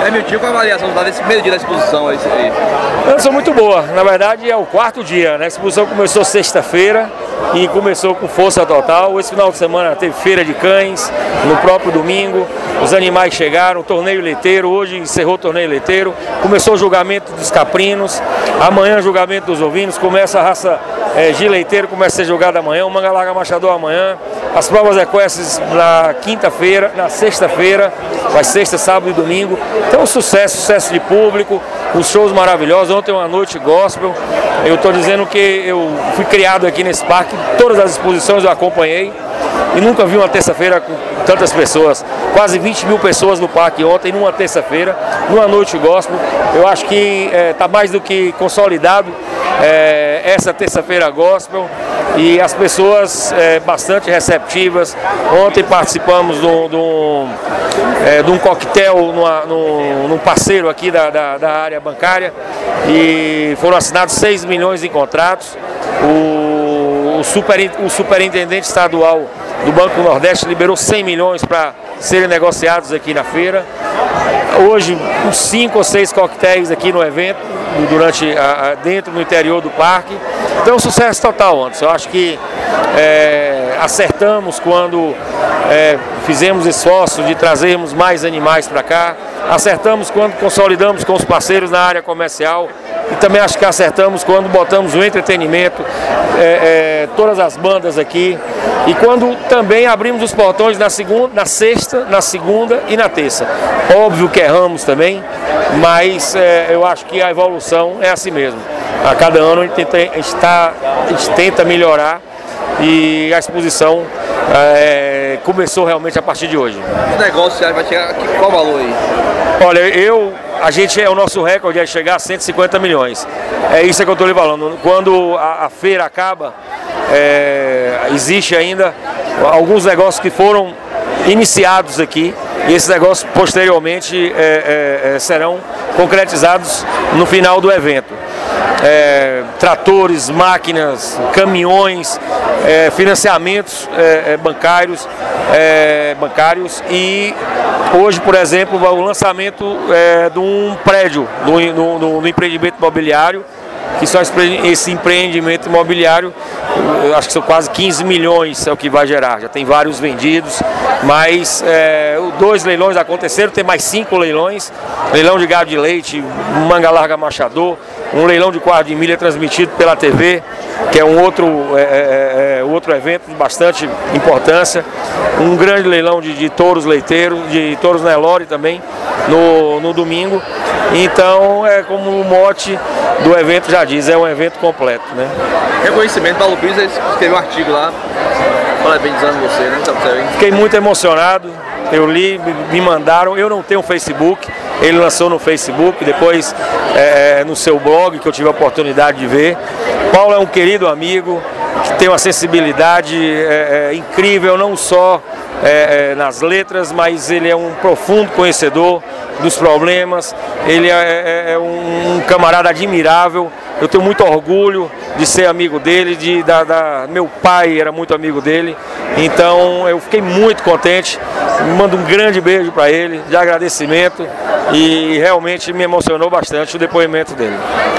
Miltinho, qual a avaliação desse primeiro dia da exposição aí? Uma exposição muito boa, na verdade é o quarto dia, né? A exposição começou sexta-feira e começou com força total. Esse final de semana teve feira de cães, no próprio domingo, os animais chegaram, torneio leiteiro, hoje encerrou o torneio leiteiro, começou o julgamento dos caprinos, amanhã julgamento dos ovinos, começa a raça de leiteiro, começa a ser julgada amanhã, o manga larga machador amanhã, as provas equestres na quinta-feira, na sexta-feira, vai sexta, sábado e domingo. Então sucesso de público, os shows maravilhosos. Ontem uma noite gospel. Eu estou dizendo que eu fui criado aqui nesse parque, todas as exposições eu acompanhei e nunca vi uma terça-feira com tantas pessoas. Quase 20 mil pessoas no parque ontem, numa terça-feira, numa noite gospel. Eu acho que está mais do que consolidado essa terça-feira gospel e as pessoas bastante receptivas. Ontem participamos de um coquetel num parceiro aqui da área bancária e foram assinados 6 milhões em contratos. O superintendente estadual do Banco Nordeste liberou 100 milhões para serem negociados aqui na feira. Hoje, uns 5 ou 6 coquetéis aqui no evento, dentro no interior do parque. Então, sucesso total, Anderson. Eu acho que acertamos quando fizemos esforço de trazermos mais animais para cá. Acertamos quando consolidamos com os parceiros na área comercial. E também acho que acertamos quando botamos o entretenimento, todas as bandas aqui. E quando também abrimos os portões na sexta, na segunda e na terça. Óbvio que erramos também, mas eu acho que a evolução é assim mesmo. A cada ano a gente tenta melhorar e a exposição começou realmente a partir de hoje. O negócio vai chegar aqui, qual valor aí? Olha, o nosso recorde é chegar a 150 milhões. É isso que eu estou lhe falando. Quando a feira acaba, existe ainda alguns negócios que foram iniciados aqui e esses negócios posteriormente serão concretizados no final do evento. Tratores, máquinas, caminhões, financiamentos bancários e hoje, por exemplo, o lançamento de um prédio no empreendimento imobiliário, que só esse empreendimento imobiliário, acho que são quase 15 milhões é o que vai gerar, já tem vários vendidos, mas 2 leilões aconteceram, tem mais 5 leilões, leilão de gado de leite, manga larga machador, um leilão de quarto de milha transmitido pela TV, que é um outro evento de bastante importância, um grande leilão de touros leiteiros, de touros Nelore também, no domingo. Então, como o mote do evento já diz, é um evento completo, né? Reconhecimento, Paulo Pires escreveu um artigo lá, parabenizando você, né? Fiquei muito emocionado, eu li, me mandaram, eu não tenho Facebook, ele lançou no Facebook, depois no seu blog, que eu tive a oportunidade de ver. Paulo é um querido amigo, que tem uma sensibilidade incrível, não só nas letras, mas ele é um profundo conhecedor dos problemas, ele é um camarada admirável. Eu tenho muito orgulho de ser amigo dele, meu pai era muito amigo dele, então eu fiquei muito contente, mando um grande beijo para ele, de agradecimento, e realmente me emocionou bastante o depoimento dele.